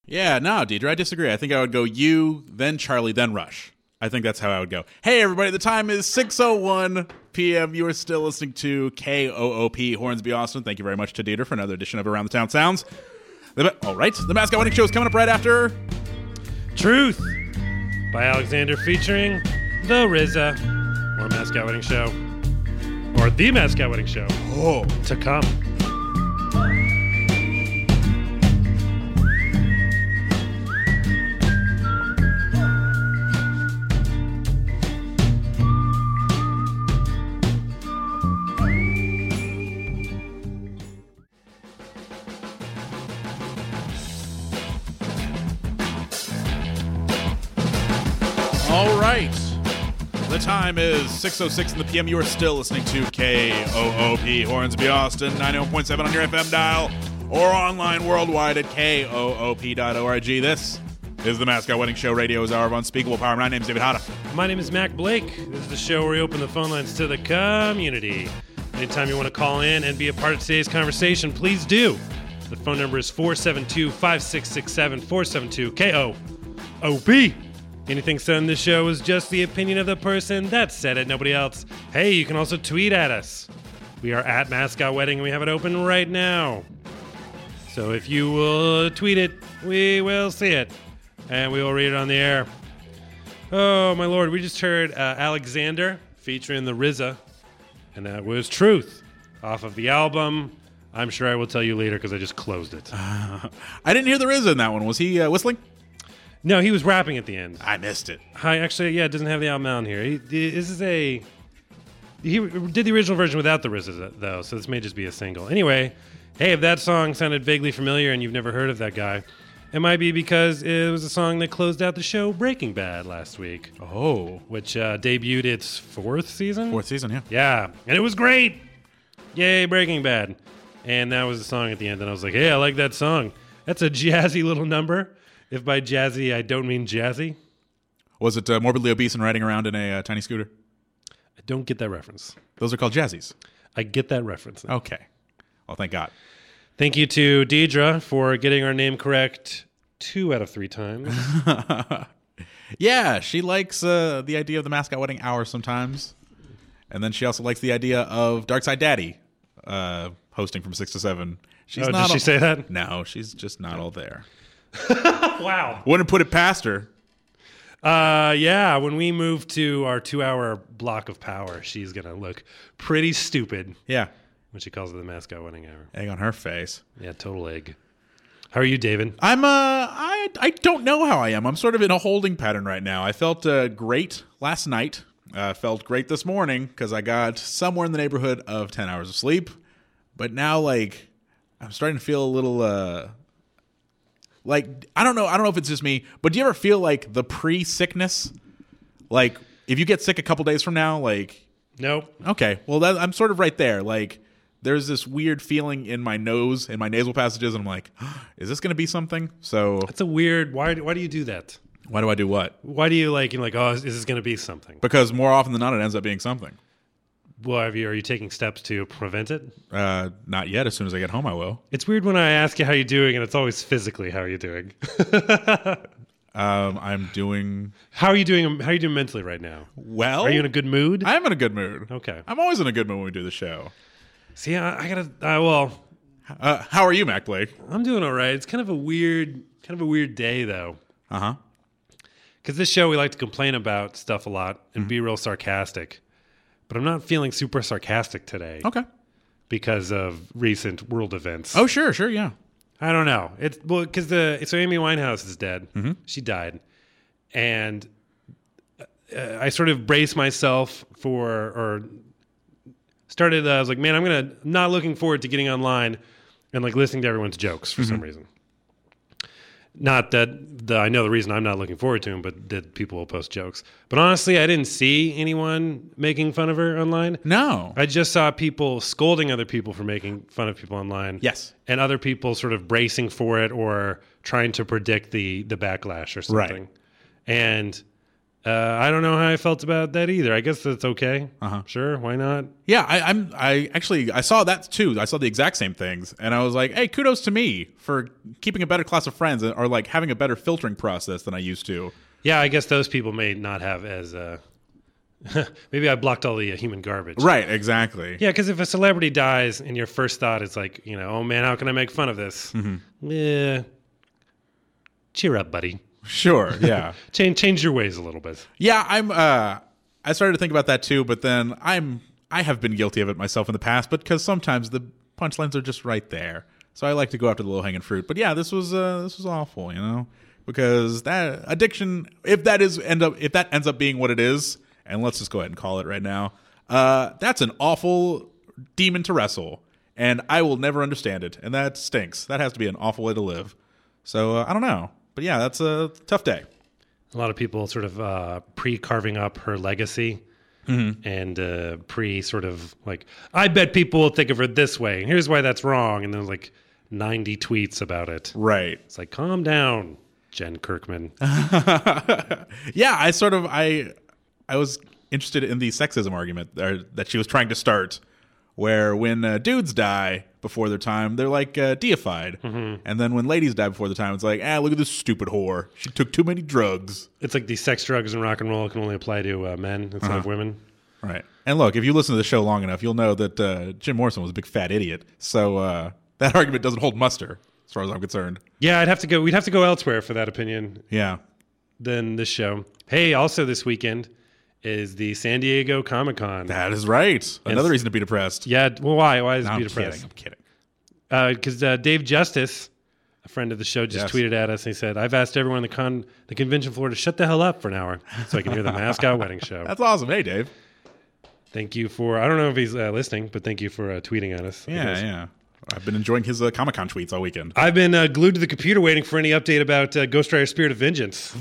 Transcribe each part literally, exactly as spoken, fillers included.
Yeah, no, Deidre, I disagree. I think I would go you, then Charlie, then Rush. I think that's how I would go. Hey, everybody, the time is six oh one p.m. You are still listening to K O O P Hornsby, Austin. Thank you very much to Deidre for another edition of Around the Town Sounds. The, all right, the Mascot Wedding Show is coming up right after... Truth by Alexander featuring The R Z A. Or Mascot Wedding Show. Or The Mascot Wedding Show. Oh. To come. All right. The time is six oh six in the p m. You are still listening to K O O P Hornsby, Austin, ninety-one point seven on your F M dial, or online worldwide at K O O P dot org. This is the Mascot Wedding Show, radio's hour of unspeakable power. My name is David Hada. My name is Mac Blake. This is the show where we open the phone lines to the community. Anytime you want to call in and be a part of today's conversation, please do. The phone number is four seven two, five six six seven, four seven two, K O O P. Anything said in this show is just the opinion of the person that said it, nobody else. Hey, you can also tweet at us. We are at Mascot Wedding, and we have it open right now. So if you will tweet it, we will see it, and we will read it on the air. Oh, my Lord, we just heard uh, Alexander featuring the R Z A, and that was Truth off of the album. I'm sure I will tell you later because I just closed it. Uh, I didn't hear the R Z A in that one. Was he uh, whistling? No, he was rapping at the end. I missed it. Hi, actually, yeah, it doesn't have the album on here. He, this is a... He did the original version without the R Z A, though, so this may just be a single. Anyway, hey, if that song sounded vaguely familiar and you've never heard of that guy, it might be because it was a song that closed out the show Breaking Bad last week. Oh. Which uh, debuted its fourth season? Fourth season, yeah. Yeah, and it was great! Yay, Breaking Bad. And that was the song at the end, and I was like, hey, I like that song. That's a jazzy little number. If by jazzy, I don't mean jazzy. Was it uh, morbidly obese and riding around in a uh, tiny scooter? I don't get that reference. Those are called jazzies. I get that reference. Now. Okay. Well, thank God. Thank you to Deidre for getting our name correct two out of three times. Yeah, she likes uh, the idea of the Mascot Wedding Hour sometimes. And then she also likes the idea of Darkside Daddy uh, hosting from six to seven. She's oh, not did she all, say that? No, she's just not all there. Wow. Wouldn't put it past her. Uh, yeah, when we move to our two-hour block of power, she's going to look pretty stupid. Yeah. When she calls it the Mascot Wedding Hour. Egg on her face. Yeah, total egg. How are you, David? I'm, uh, I, I don't know how I am. I'm sort of in a holding pattern right now. I felt uh, great last night. Uh, felt great this morning because I got somewhere in the neighborhood of ten hours of sleep. But now, like, I'm starting to feel a little, uh, like, I don't know. I don't know if it's just me, but do you ever feel like the pre-sickness? Like, if you get sick a couple days from now, like... Nope. Okay. Well, that, I'm sort of right there. Like, there's this weird feeling in my nose, in my nasal passages, and I'm like, oh, is this going to be something? So... That's a weird... Why, why do you do that? Why do I do what? Why do you, like, you're like, oh, is this going to be something? Because more often than not, it ends up being something. Well, have you, are you taking steps to prevent it? Uh, not yet. As soon as I get home, I will. It's weird when I ask you how you're doing, and it's always physically how are you doing. um, I'm doing. How are you doing? How are you doing mentally right now? Well, are you in a good mood? I am in a good mood. Okay, I'm always in a good mood when we do the show. See, I, I gotta. Uh, well, uh, how are you, Mac Blake? I'm doing all right. It's kind of a weird, kind of a weird day though. Uh huh. Because this show, we like to complain about stuff a lot and mm-hmm. be real sarcastic. But I'm not feeling super sarcastic today. Okay. Because of recent world events. Oh, sure, sure, yeah. I don't know. It's well, because the so Amy Winehouse is dead. Mm-hmm. She died, and uh, I sort of braced myself for, or started. Uh, I was like, man, I'm gonna I'm not looking forward to getting online and like listening to everyone's jokes for mm-hmm. some reason. Not that the, I know the reason I'm not looking forward to him, but that people will post jokes. But honestly, I didn't see anyone making fun of her online. No. I just saw people scolding other people for making fun of people online. Yes. And other people sort of bracing for it or trying to predict the, the backlash or something. Right. And Uh, I don't know how I felt about that either. I guess that's okay. Uh-huh. Sure, why not? Yeah, I, I'm. I actually I saw that too. I saw the exact same things, and I was like, "Hey, kudos to me for keeping a better class of friends, or like having a better filtering process than I used to." Yeah, I guess those people may not have as. Uh, maybe I blocked all the uh, human garbage. Right. Exactly. Yeah, because if a celebrity dies and your first thought is like, you know, oh man, how can I make fun of this? Mm-hmm. Yeah. Cheer up, buddy. Sure. Yeah. change change your ways a little bit. Yeah. I'm. Uh, I started to think about that too, but then I'm. I have been guilty of it myself in the past, but because sometimes the punchlines are just right there, so I like to go after the low hanging fruit. But yeah, this was uh, this was awful, you know, because that addiction, if that is end up, if that ends up being what it is. And let's just go ahead and call it right now. Uh, that's an awful demon to wrestle, and I will never understand it. And that stinks. That has to be an awful way to live. So uh, I don't know, but yeah, that's a tough day. A lot of people sort of uh, pre-carving up her legacy, mm-hmm. and uh, pre sort of like, I bet people will think of her this way. And here's why that's wrong. And then like ninety tweets about it. Right. It's like, calm down, Jen Kirkman. Yeah, I sort of I. I was interested in the sexism argument there, that she was trying to start, where when uh, dudes die before their time, they're like uh, deified. Mm-hmm. And then when ladies die before their time, it's like, ah, look at this stupid whore. She took too many drugs. It's like the sex, drugs, and rock and roll can only apply to uh, men instead uh-huh. of women. Right. And look, if you listen to the show long enough, you'll know that uh, Jim Morrison was a big fat idiot. So uh, that argument doesn't hold muster, as far as I'm concerned. Yeah, I'd have to go. We'd have to go elsewhere for that opinion. Yeah. Than this show. Hey, also this weekend is the San Diego Comic-Con. That is right. Another it's, reason to be depressed. Yeah. Well, why? Why is no, it be I'm depressed? Kidding, I'm Because kidding. uh, uh, Dave Justice, a friend of the show, just yes. tweeted at us and he said, I've asked everyone in the con the convention floor to shut the hell up for an hour so I can hear the Mascot Wedding Show. That's awesome. Hey, Dave. Thank you for, I don't know if he's uh, listening, but thank you for uh, tweeting at us. Yeah, yeah. I've been enjoying his uh, Comic-Con tweets all weekend. I've been uh, glued to the computer waiting for any update about uh, Ghost Rider Spirit of Vengeance.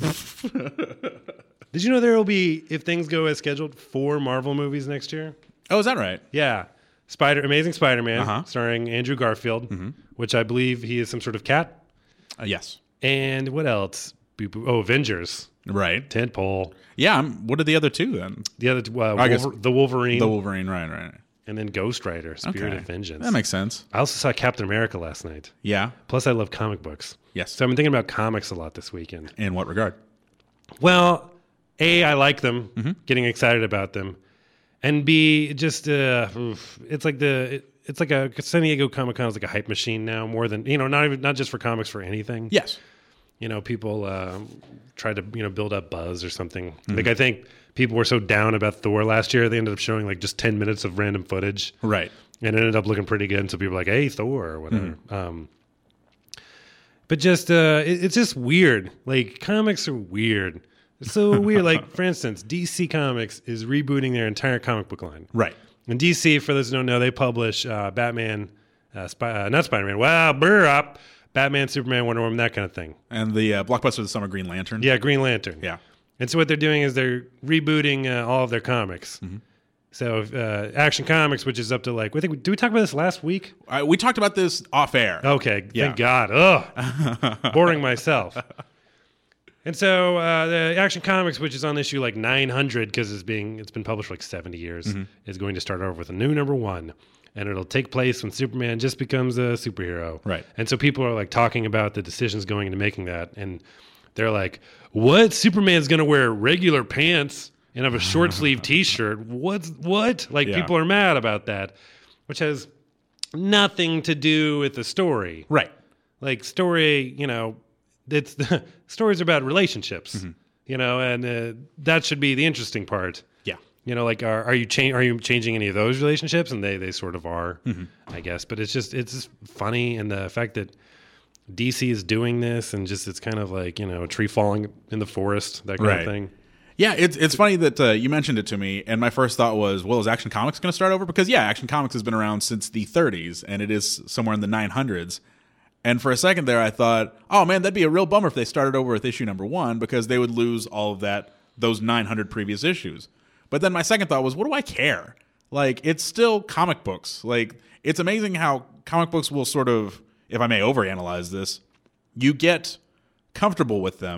Did you know there will be, if things go as scheduled, four Marvel movies next year? Oh, is that right? Yeah. Spider, Amazing Spider-Man, uh-huh. starring Andrew Garfield, mm-hmm. which I believe he is some sort of cat. Uh, yes. And what else? Oh, Avengers. Right. Tentpole. Yeah. I'm, what are the other two then? The other, uh, Wolver- the Wolverine. The Wolverine, right, right. And then Ghost Rider, Spirit okay. of Vengeance. That makes sense. I also saw Captain America last night. Yeah. Plus, I love comic books. Yes. So I've been thinking about comics a lot this weekend. In what regard? Well, A, I like them, mm-hmm. getting excited about them. And B, just, uh, oof, it's like the... It, It's like a San Diego Comic Con is like a hype machine now, more than, you know, not even not just for comics, for anything. Yes. You know, people uh, try to, you know, build up buzz or something. Mm-hmm. Like I think people were so down about Thor last year, they ended up showing like just ten minutes of random footage. Right. And it ended up looking pretty good. And so people were like, hey, Thor or whatever. Mm-hmm. Um, but just, uh, it, it's just weird. Like comics are weird. It's so weird. Like, for instance, D C Comics is rebooting their entire comic book line. Right. And D C, for those who don't know, they publish uh, Batman, uh, Spy- uh, not Spider-Man, well, brr up, Batman, Superman, Wonder Woman, that kind of thing. And the uh, blockbuster of the summer, Green Lantern. Yeah, Green Lantern. Yeah. And so what they're doing is they're rebooting uh, all of their comics. Mm-hmm. So uh, Action Comics, which is up to like, I think, did we talk about this last week? Uh, we talked about this off air. Okay, yeah. Thank God. Ugh, boring myself. And so uh, the Action Comics, which is on issue like nine hundred because it's being it's been published for like seventy years, mm-hmm. is going to start over with a new number one, and it'll take place when Superman just becomes a superhero. Right. And so people are like talking about the decisions going into making that, and they're like, "What? Superman's going to wear regular pants and have a short sleeve T-shirt? What's what?" Like yeah. people are mad about that, which has nothing to do with the story. Right. Like story, you know. It's the stories about relationships, mm-hmm. you know, and uh, that should be the interesting part. Yeah, you know, like are, are you cha- are you changing any of those relationships? And they, they sort of are, mm-hmm. I guess. But it's just it's just funny, and the fact that D C is doing this, and just it's kind of like, you know, a tree falling in the forest, that kind right. of thing. Yeah, it's it's funny that uh, you mentioned it to me, and my first thought was, well, is Action Comics going to start over? Because yeah, Action Comics has been around since the thirties, and it is somewhere in the nine hundreds. And for a second there, I thought, oh man, that'd be a real bummer if they started over with issue number one, because they would lose all of that, those nine hundred previous issues. But then my second thought was, what do I care? Like, it's still comic books. Like, it's amazing how comic books will sort of, if I may overanalyze this, you get comfortable with them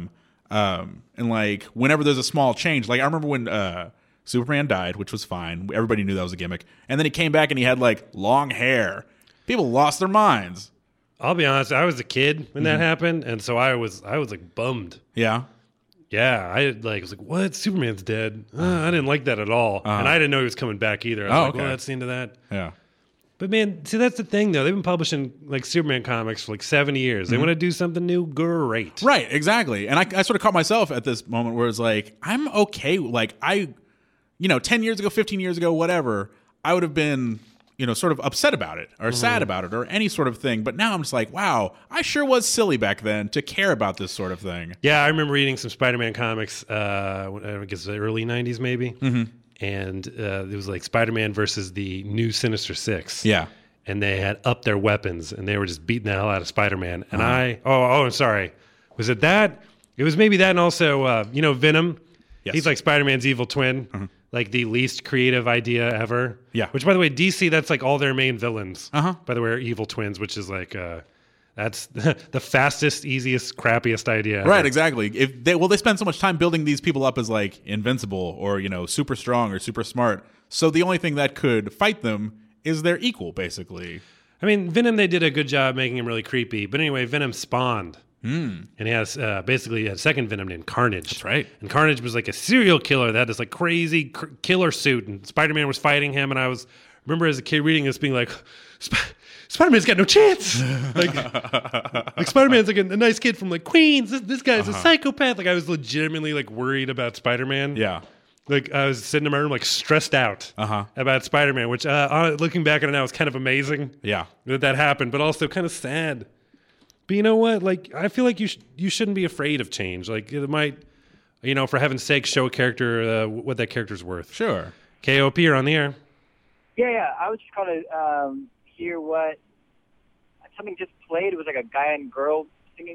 Um, and like whenever there's a small change, like I remember when uh, Superman died, which was fine. Everybody knew that was a gimmick. And then he came back and he had like long hair. People lost their minds. I'll be honest, I was a kid when that mm-hmm. happened, and so I was I was like bummed. Yeah. Yeah, I like was like, what? Superman's dead. Uh, I didn't like that at all, uh-huh. and I didn't know he was coming back either. I was oh, like, okay. well, that's the end of that. Yeah, but man, see, that's the thing though. They've been publishing like Superman comics for like seventy years. They mm-hmm. want to do something new, great. Right, exactly. And I, I sort of caught myself at this moment where it's like, I'm okay. Like I, you know, ten years ago, fifteen years ago, whatever, I would have been, you know, sort of upset about it or mm-hmm. sad about it or any sort of thing. But now I'm just like, wow, I sure was silly back then to care about this sort of thing. Yeah, I remember reading some Spider-Man comics, uh, I guess the early nineties maybe. Mm-hmm. And uh, it was like Spider-Man versus the new Sinister Six. Yeah. And they had upped their weapons and they were just beating the hell out of Spider-Man. And uh-huh. I, oh, oh, I'm sorry. Was it that? It was maybe that and also, uh, you know, Venom. Yes. He's like Spider-Man's evil twin. Mm-hmm. Like the least creative idea ever. Yeah. Which, by the way, D C, that's like all their main villains. Uh-huh. By the way, are evil twins, which is like, uh, that's the fastest, easiest, crappiest idea ever. Right, exactly. If they, well, they spend so much time building these people up as like invincible or, you know, super strong or super smart. So the only thing that could fight them is their equal, basically. I mean, Venom, they did a good job making him really creepy. But anyway, Venom spawned. Mm. And he has uh, basically a second Venom named Carnage. That's right. And Carnage was like a serial killer that had this like crazy cr- killer suit, and Spider-Man was fighting him. And I was remember as a kid reading this, being like, Sp- Spider-Man's got no chance. like, like Spider-Man's like a, a nice kid from like Queens. This, this guy's uh-huh. a psychopath. Like I was legitimately like worried about Spider-Man. Yeah. Like I was sitting in my room like stressed out uh-huh. about Spider-Man, which uh, looking back on it now is kind of amazing. Yeah. That that happened, but also kind of sad. But you know what? Like, I feel like you sh- you shouldn't be afraid of change. Like, it might, you know, for heaven's sake, show a character uh, what that character's worth. Sure. K O P, you're on the air. Yeah, yeah. I was just calling to um, hear what something just played. It was like a guy and girl singing.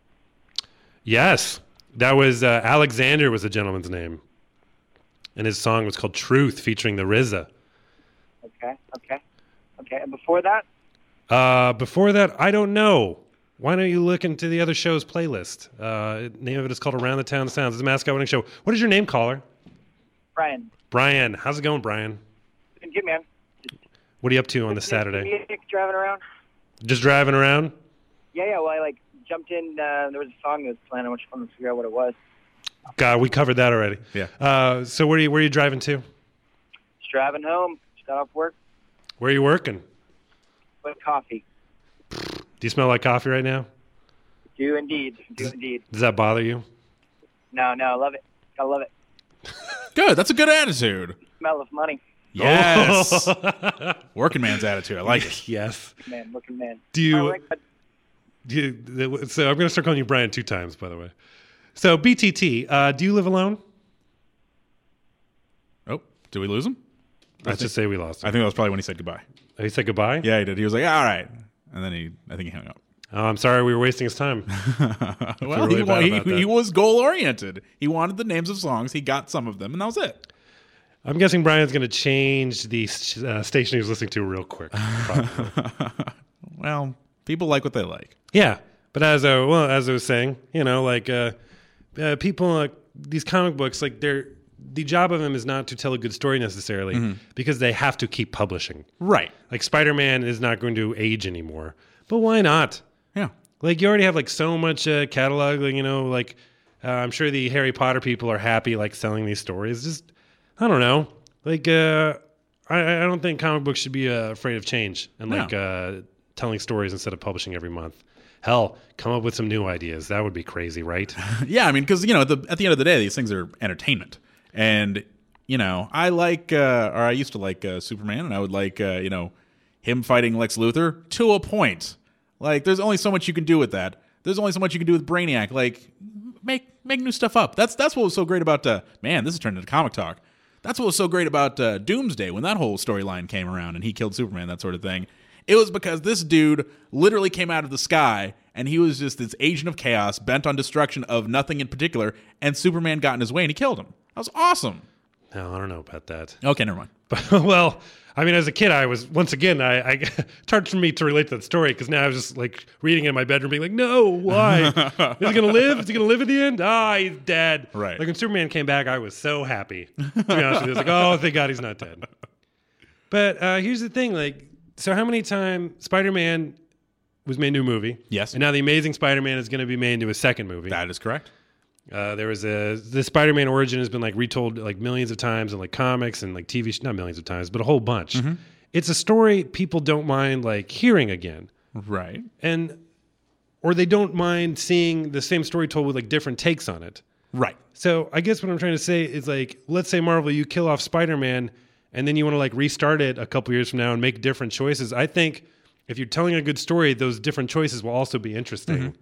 Yes, that was uh, Alexander was the gentleman's name, and his song was called "Truth," featuring the R Z A. Okay, okay, okay. And before that? Uh, before that, I don't know. Why don't you look into the other show's playlist? Uh, name of it is called Around the Town Sounds. It's a mascot winning show. What is your name, caller? Brian. Brian. How's it going, Brian? Good, man. What are you up to on this Saturday? Music, driving around. Just driving around? Yeah, yeah. Well, I like jumped in. Uh, there was a song that was playing. I was trying to figure out what it was. God, we covered that already. Yeah. Uh, so where are you? Where are you driving to? Just driving home. Just got off work. Where are you working? With coffee. Do you smell like coffee right now? Do indeed. Do does, indeed. Does that bother you? No, no. I love it. I love it. Good. That's a good attitude. The smell of money. Yes. Working man's attitude. I like it. Yes. Man, working man. Do you, like do you, so I'm going to start calling you Brian two times, by the way. So B T T, uh, do you live alone? Oh, did we lose him? Let's just say we lost him. I think that was probably when he said goodbye. Oh, he said goodbye? Yeah, he did. He was like, all right. And then he, I think he hung up. Oh, I'm sorry. We were wasting his time. well, really he, he, he was goal-oriented. He wanted the names of songs. He got some of them, and that was it. I'm guessing Brian's going to change the uh, station he was listening to real quick. Well, people like what they like. Yeah. But as I, well, as I was saying, you know, like uh, uh, people, uh, these comic books, like they're, the job of them is not to tell a good story necessarily mm-hmm. because they have to keep publishing. Right. Like Spider-Man is not going to age anymore. But why not? Yeah. Like you already have like so much uh, catalog, like, you know, like uh, I'm sure the Harry Potter people are happy like selling these stories. Just, I don't know. Like, uh, I, I don't think comic books should be uh, afraid of change and no. like uh, telling stories instead of publishing every month. Hell, come up with some new ideas. That would be crazy, right? Yeah, I mean, because, you know, at the, at the end of the day, these things are entertainment. And, you know, I like, uh, or I used to like uh, Superman, and I would like, uh, you know, him fighting Lex Luthor to a point. Like, there's only so much you can do with that. There's only so much you can do with Brainiac. Like, make make new stuff up. That's that's what was so great about, uh, man, this has turned into comic talk. That's what was so great about uh, Doomsday when that whole storyline came around and he killed Superman, that sort of thing. It was because this dude literally came out of the sky and he was just this agent of chaos bent on destruction of nothing in particular, and Superman got in his way and he killed him. That was awesome. No, I don't know about that. Okay, never mind. But, well, I mean, as a kid, I was, once again, I, I it's hard for me to relate to that story because now I was just like reading it in my bedroom being like, no, why? Is he going to live? Is he going to live at the end? Ah, he's dead. Right. Like when Superman came back, I was so happy. To be honest with you, I was like, oh, thank God he's not dead. But uh, here's the thing, like, so how many times Spider-Man was made into a movie? Yes. And now The Amazing Spider-Man is going to be made into a second movie. That is correct. Uh, there was a the Spider-Man origin has been like retold like millions of times in like comics and like T V, sh- not millions of times, but a whole bunch. Mm-hmm. It's a story people don't mind like hearing again, Right. and or they don't mind seeing the same story told with like different takes on it. Right. So I guess what I'm trying to say is like, let's say Marvel, you kill off Spider-Man, and then you want to like restart it a couple years from now and make different choices. I think if you're telling a good story, those different choices will also be interesting. Mm-hmm.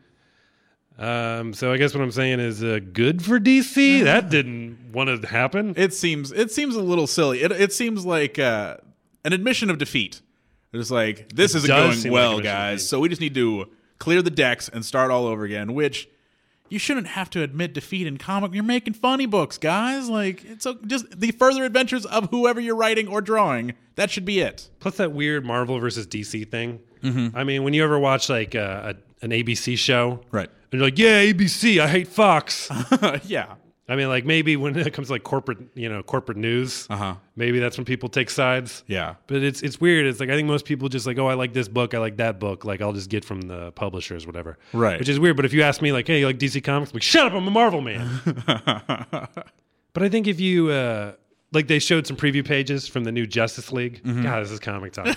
Um, so I guess what I'm saying is uh, good for D C. That didn't want to happen. It seems it seems a little silly. It it seems like uh, an admission of defeat. It's like this isn't does going seem well, like an admission of guys. defeat. So we just need to clear the decks and start all over again. Which you shouldn't have to admit defeat in comic. You're making funny books, guys. Like it's a, just the further adventures of whoever you're writing or drawing. That should be it. Plus that weird Marvel versus D C thing. Mm-hmm. I mean, when you ever watch like uh, a, an A B C show, Right. and you're like, yeah, A B C, I hate Fox. Yeah. I mean, like maybe when it comes to like corporate, you know, corporate news, Uh-huh. maybe that's when people take sides. Yeah. But it's it's weird. It's like I think most people just like, oh, I like this book, I like that book. Like I'll just get from the publishers, whatever. Right. Which is weird. But if you ask me, like, hey, you like D C Comics? I'm like, shut up, I'm a Marvel man. But I think if you uh, like, they showed some preview pages from the new Justice League. Mm-hmm. God, this is comic talk.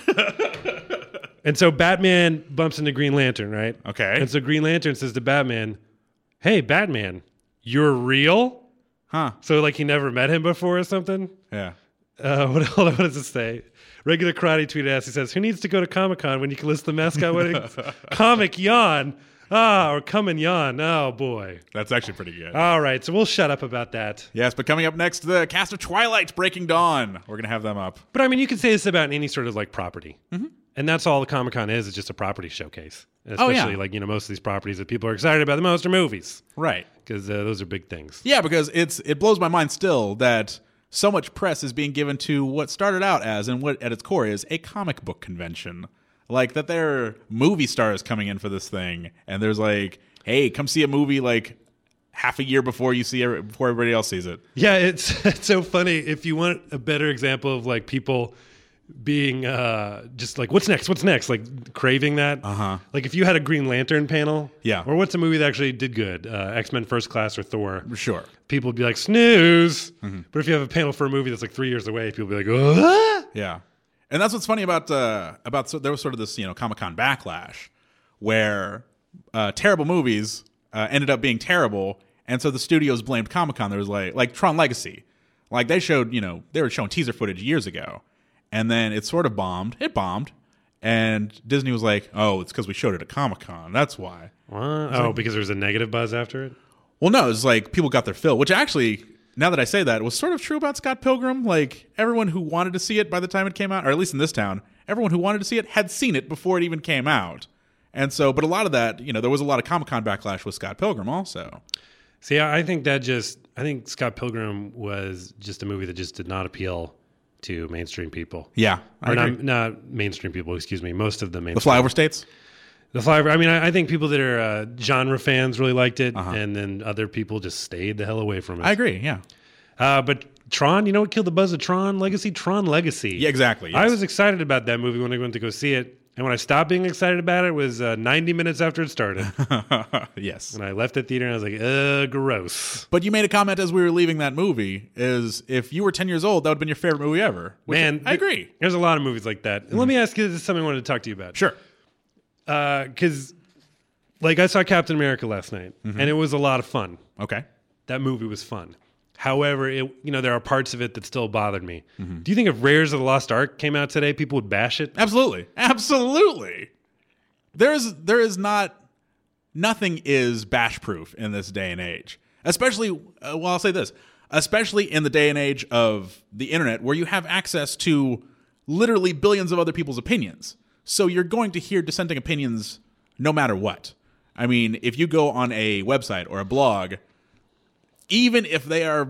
And so Batman bumps into Green Lantern, right? Okay. And so Green Lantern says to Batman, "Hey, Batman, you're real?" Huh. So like he never met him before or something. Yeah. Uh, what, hold on, what does it say? Regular Karate tweeted us. He says, "Who needs to go to Comic Con when you can list the mascot weddings? Comic yawn. Ah, or come and yawn. Oh, boy. That's actually pretty good. All right, so we'll shut up about that. Yes, but coming up next, the cast of Twilight Breaking Dawn. We're going to have them up. But I mean, you could say this about any sort of like property. Mm-hmm. And that's all the Comic Con is, is just a property showcase. And Oh, especially yeah. like, you know, most of these properties that people are excited about the most are movies. Right. Because uh, those are big things. Yeah, because it's it blows my mind still that so much press is being given to what started out as and what at its core is a comic book convention. Like that there are movie stars coming in for this thing, and there's like, hey, come see a movie like half a year before you see every, before everybody else sees it. Yeah, it's it's so funny. If you want a better example of like people being uh, just like, what's next? What's next? Like craving that. Uh-huh. Like if you had a Green Lantern panel. Yeah. Or what's a movie that actually did good? Uh, X-Men First Class or Thor. Sure. People would be like, snooze. Mm-hmm. But if you have a panel for a movie that's like three years away, people would be like, what? Yeah. And that's what's funny about uh, about so there was sort of this, you know, Comic-Con backlash where uh, terrible movies uh, ended up being terrible, and so the studios blamed Comic-Con. There was like like Tron Legacy. Like they showed, you know, they were showing teaser footage years ago, and then it sort of bombed. It bombed. And Disney was like, "Oh, it's because we showed it at Comic-Con. That's why." What? Oh, because there was a negative buzz after it? Well, no, it's like people got their fill, which actually, now that I say that, was sort of true about Scott Pilgrim. Like everyone who wanted to see it by the time it came out, or at least in this town, everyone who wanted to see it had seen it before it even came out. And so, but a lot of that, you know, there was a lot of Comic-Con backlash with Scott Pilgrim also. See, I think that just, I think Scott Pilgrim was just a movie that just did not appeal to mainstream people. Yeah, I Or agree. not, not mainstream people, excuse me. Most of the The mainstream. flyover states. The flyover. I mean, I, I think people that are uh, genre fans really liked it, Uh-huh. and then other people just stayed the hell away from it. I agree. Yeah. Uh, but Tron, you know what killed the buzz of Tron Legacy? Tron Legacy. Yeah, exactly. I yes. was excited about that movie when I went to go see it. And when I stopped being excited about it, it was uh, ninety minutes after it started. yes. And I left the theater and I was like, uh, gross. But you made a comment as we were leaving that movie is if you were ten years old, that would have been your favorite movie ever. Which Man, I agree. There's a lot of movies like that. And let me ask you, this is something I wanted to talk to you about. Sure. Because, like, I saw Captain America last night, Mm-hmm. and it was a lot of fun. Okay. That movie was fun. However, it, you know, there are parts of it that still bothered me. Mm-hmm. Do you think if Raiders of the Lost Ark came out today, people would bash it? Absolutely. Absolutely. There is there is not nothing is bash proof in this day and age. Especially uh, well, I'll say this, especially in the day and age of the internet where you have access to literally billions of other people's opinions. So you're going to hear dissenting opinions no matter what. I mean, if you go on a website or a blog, even if they are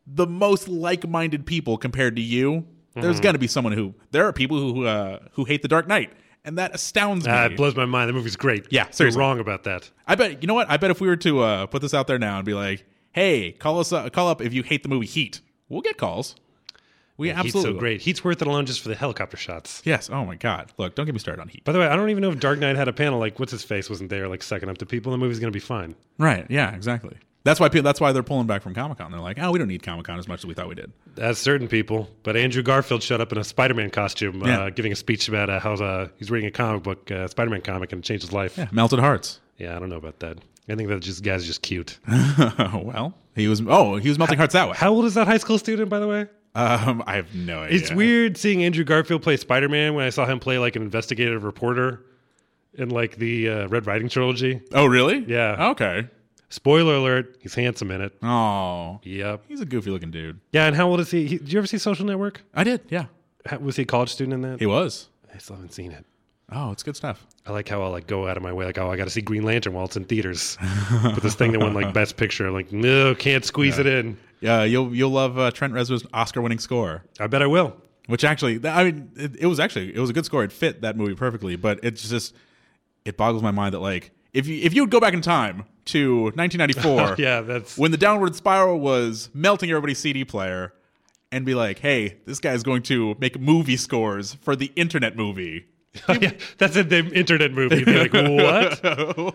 the most like-minded people compared to you, there's Mhm. going to be someone who there are people who uh, who hate The Dark Knight, and that astounds me. Uh, it blows my mind. The movie's great. Yeah, You're seriously. wrong about that. I bet you know what? I bet if we were to uh, put this out there now and be like, "Hey, call us, uh, call up if you hate the movie Heat," we'll get calls. We Yeah, absolutely Heat's so will. great. Heat's worth it alone just for the helicopter shots. Yes. Oh my God. Look, don't get me started on Heat. By the way, I don't even know if Dark Knight had a panel like what's his face wasn't there, like second up to people. The movie's gonna be fine. Right. Yeah. Exactly. That's why. People, that's why they're pulling back from Comic Con. They're like, "Oh, we don't need Comic Con as much as we thought we did." That's certain people. But Andrew Garfield showed up in a Spider-Man costume, Yeah. uh, giving a speech about uh, how uh, he's reading a comic book, uh, Spider-Man comic, and it changed his life. Yeah. Melted hearts. Yeah, I don't know about that. I think that just guy's just cute. Well, he was. Oh, he was melting hearts that way. How old is that high school student, by the way? Um, I have no idea. It's weird seeing Andrew Garfield play Spider-Man when I saw him play like an investigative reporter in like the uh, Red Riding trilogy. Oh, really? Yeah. Okay. Spoiler alert: he's handsome in it. Oh, Yep. he's a goofy looking dude. Yeah, and how old is he? he did you ever see Social Network? I did. Yeah, How, was he a college student in that? he was. I still haven't seen it. Oh, it's good stuff. I like how I'll like go out of my way, like, oh, I got to see Green Lantern while it's in theaters. But this thing that won like Best Picture, I'm like, no, can't squeeze it in. Yeah, you'll you'll love uh, Trent Reznor's Oscar-winning score, I bet I will. which actually, th- I mean, it, it was actually it was a good score. It fit that movie perfectly, but it's just it boggles my mind that like if you if you would go back in time to nineteen ninety-four, Yeah, that's when the Downward Spiral was melting everybody's C D player, and be like, hey, this guy's going to make movie scores for the internet movie. oh, yeah, that's a the internet movie. You'd be like, what?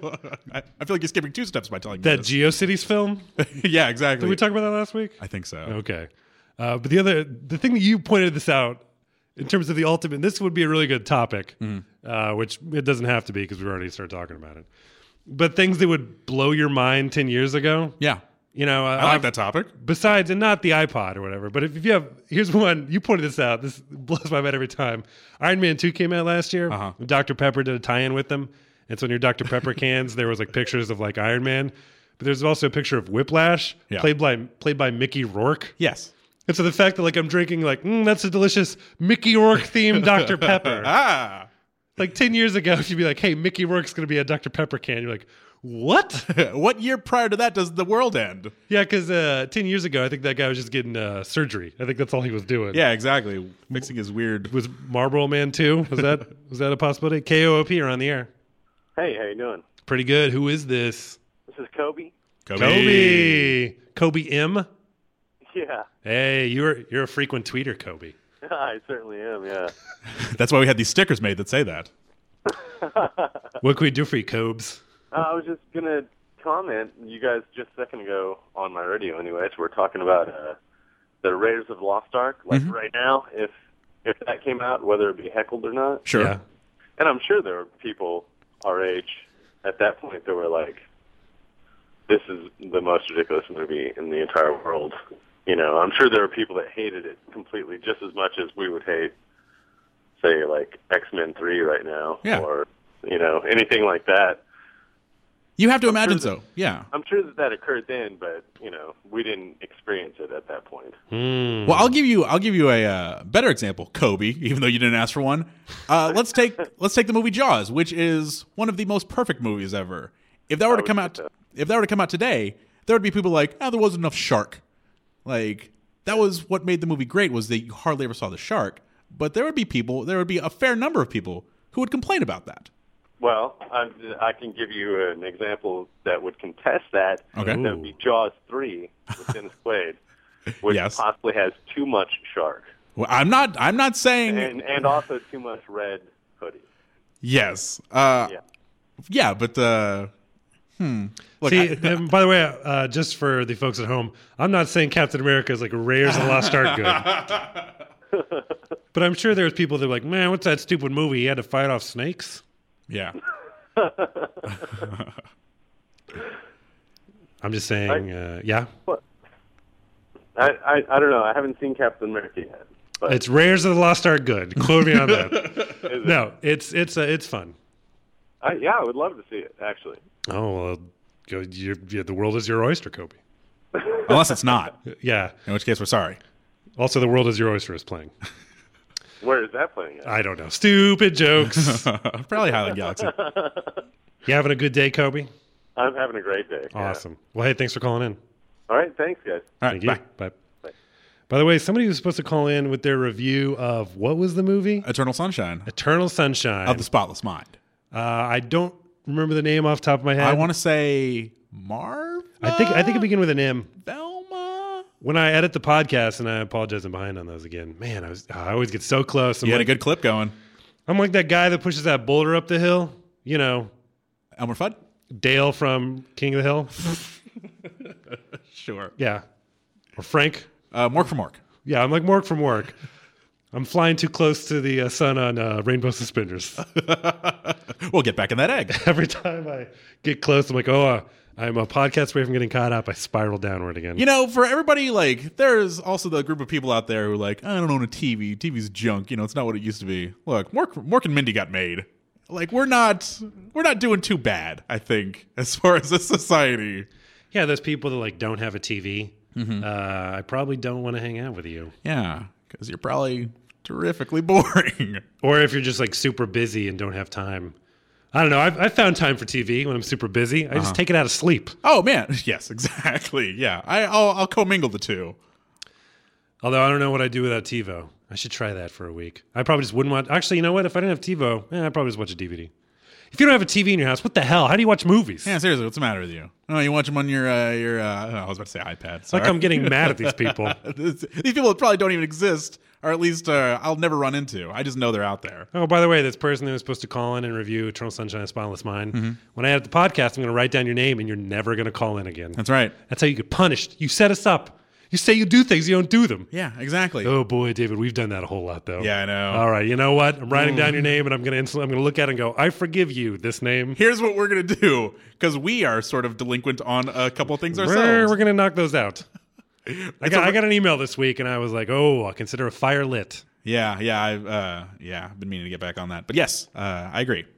I I feel like you're skipping two steps by telling me That this. GeoCities film? Yeah, exactly. Did we talk about that last week? I think so. Okay. Uh, but the other, the thing that you pointed this out in terms of the ultimate, this would be a really good topic, uh, which it doesn't have to be because we've already started talking about it. But things that would blow your mind ten years ago. Yeah, You know, uh, I like that topic. Besides, and not the iPod or whatever, but if, if you have, here's one, you pointed this out. This blows my mind every time. Iron Man two came out last year. Uh-huh. Doctor Pepper did a tie-in with them. And so in your Doctor Pepper cans, there was like pictures of like Iron Man. But there's also a picture of Whiplash, Yeah. played by played by Mickey Rourke. Yes. And so the fact that like I'm drinking like, mm, that's a delicious Mickey Rourke themed Doctor Pepper. Ah. Like ten years ago, if you'd be like, hey, Mickey Rourke's going to be a Doctor Pepper can, you're like, what? What year prior to that does the world end? Yeah, because uh, ten years ago, I think that guy was just getting uh, surgery. I think that's all he was doing. Yeah, exactly. Fixing his weird. Was Marlboro Man two? Was that was that a possibility? K O O P are on the air. Hey, how you doing? Pretty good. Who is this? This is Kobe. Kobe. Kobe. Kobe M. Yeah, Hey, you're you're a frequent tweeter, Kobe. I certainly am. Yeah. That's why we had these stickers made that say that. What can we do for you, Cobes? Uh, I was just gonna comment. You guys just a second ago on my radio, anyways. We're talking about uh, the Raiders of the Lost Ark. Like right now, if if that came out, whether it be heckled or not, Sure. Yeah. and I'm sure there were people our age at that point that were like, "This is the most ridiculous movie in the entire world." You know, I'm sure there were people that hated it completely, just as much as we would hate, say, like X-Men three right now, Yeah. or you know, anything like that. You have to imagine sure so. Yeah. I'm sure that that occurred then, but you know, we didn't experience it at that point. Hmm. Well, I'll give you I'll give you a uh, better example, Kobe. Even though you didn't ask for one, uh, let's take let's take the movie Jaws, which is one of the most perfect movies ever. If that were I to would come say out, so. if that were to come out today, there would be people like, "Oh, there wasn't enough shark." Like that was what made the movie great, was that you hardly ever saw the shark. But there would be people, there would be a fair number of people who would complain about that. Well, I, I can give you an example that would contest that. Okay. That would be Jaws three with Dennis Quaid, which Yes. possibly has too much shark Well, I'm not I'm not saying and and also too much red hoodie. yes. Uh, Yeah. yeah, but uh, hmm. Look, See, I- and by the way, uh, just for the folks at home, I'm not saying Captain America is like Raiders of the Lost Ark good. But I'm sure there's people that are like, man, what's that stupid movie? He had to fight off snakes? yeah. I'm just saying, uh, yeah. I, I I don't know. I haven't seen Captain America yet. But It's Raiders of the Lost Ark good. Quote me on that. is it? No, it's it's uh, it's fun. I, yeah, I would love to see it actually. Oh, well, go, you're, yeah, the world is your oyster, Kobe. Unless it's not, Yeah. in which case we're sorry. Also, the world is your oyster is playing. Where is that playing at? I don't know. Stupid jokes. Probably Highland Galaxy. You having a good day, Kobe? I'm having a great day. Yeah. Awesome. Well, hey, thanks for calling in. All right, thanks, guys. All right, Thank you. bye. Bye. By the way, somebody was supposed to call in with their review of, what was the movie? Eternal Sunshine Eternal Sunshine. of the Spotless Mind. Uh, I don't remember the name off the top of my head. I want to say Marv. I think I think it began with an M. Velma. When I edit the podcast, and I apologize, I'm behind on those again. Man, I was I always get so close. I'm You had like, a good clip going. I'm like that guy that pushes that boulder up the hill. You know, Elmer Fudd? Dale from King of the Hill. Sure. Yeah. Or Frank. Uh, Mork for Mork. Yeah, I'm like Mork from Mork. I'm flying too close to the uh, sun on uh, rainbow suspenders. We'll get back in that egg. Every time I get close, I'm like, oh, uh, I'm a podcast away from getting caught up. I spiral downward again. You know, for everybody, like, there's also the group of people out there who are like, I don't own a T V. T V's junk. You know, it's not what it used to be. Look, Mork, Mork and Mindy got made. Like, we're not, we're not doing too bad, I think, as far as a society. Yeah, those people that like don't have a T V. Mm-hmm. Uh, I probably don't want to hang out with you. Yeah, because you're probably terrifically boring. Or if you're just like super busy and don't have time. I don't know. I've, I've found time for T V when I'm super busy. I Uh-huh. just take it out of sleep. Oh man, yes, exactly. Yeah, I, I'll, I'll commingle the two. Although I don't know what I'd do without TiVo. I should try that for a week. I probably just wouldn't watch. Actually, you know what? If I didn't have TiVo, eh, I'd probably just watch a D V D. If you don't have a T V in your house, what the hell? How do you watch movies? Yeah, seriously, what's the matter with you? Oh, you watch them on your uh, your. Uh, oh, I was about to say iPad. Sorry. Like I'm getting mad at these people. These people that probably don't even exist, or at least uh, I'll never run into. I just know they're out there. Oh, by the way, this person that was supposed to call in and review Eternal Sunshine of Spotless Mind, Mm-hmm. when I edit the podcast, I'm going to write down your name and you're never going to call in again. That's right. That's how you get punished. You set us up. You say you do things, you don't do them. Yeah, exactly. Oh boy, David, we've done that a whole lot though. Yeah, I know. All right, you know what? I'm writing down your name and I'm going to instantly, I'm going to look at it and go, I forgive you this name. Here's what we're gonna do, because we are sort of delinquent on a couple of things We're, ourselves. we're going to knock those out. I got, I got an email this week and I was like, oh, I'll consider a fire lit. Yeah, yeah, I've uh, yeah, I've been meaning to get back on that, but yes, uh, I agree.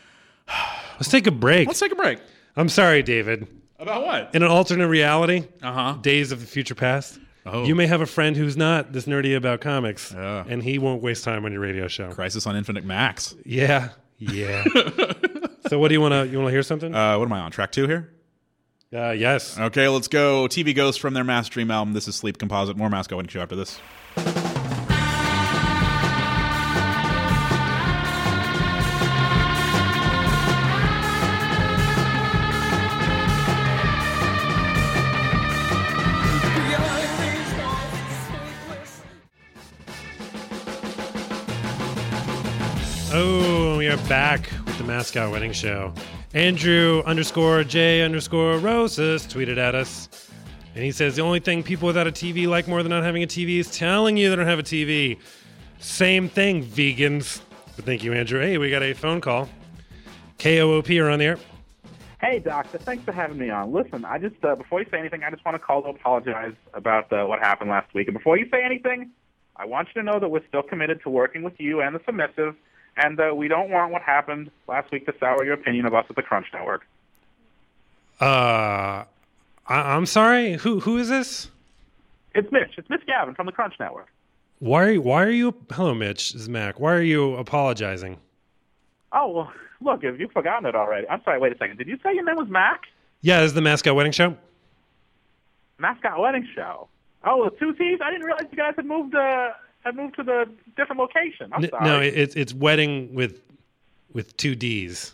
Let's take a break. Let's take a break. I'm sorry, David. About what? In an alternate reality, Uh-huh. Days of the Future Past, Oh. you may have a friend who's not this nerdy about comics, Yeah. and he won't waste time on your radio show. Crisis on Infinite Max. Yeah, yeah. So, what do you want to? You want to hear something? Uh, what am I on? Track two here? Uh, yes. Okay, let's go. T V Ghost from their Mass Dream album. This is Sleep Composite. More Mouse Going Show after this. Oh, we are back with the Mascot Wedding Show. Andrew underscore J underscore Rosas tweeted at us. And he says, the only thing people without a T V like more than not having a T V is telling you they don't have a T V. Same thing, vegans. But thank you, Andrew. Hey, we got a phone call. K O O P are on the air. Hey, Doctor. Thanks for having me on. Listen, I just uh, before you say anything, I just want to call to apologize about uh, what happened last week. And before you say anything, I want you to know that we're still committed to working with you and the submissive, and uh, we don't want what happened last week to sour your opinion of us at the Crunch Network. Uh, I- I'm sorry. Who Who is this? It's Mitch. It's Mitch Gavin from the Crunch Network. Why Why are you? Hello, Mitch. This is Mac. Why are you apologizing? Oh, well, look, if you've forgotten it already. I'm sorry, wait a second. Did you say your name was Mac? Yeah, this is the Mascot Wedding Show. Mascot Wedding Show. Oh, with two T's? I didn't realize you guys had moved uh, had moved to the different location. I'm N- sorry. No, it's it's wedding with with two D's.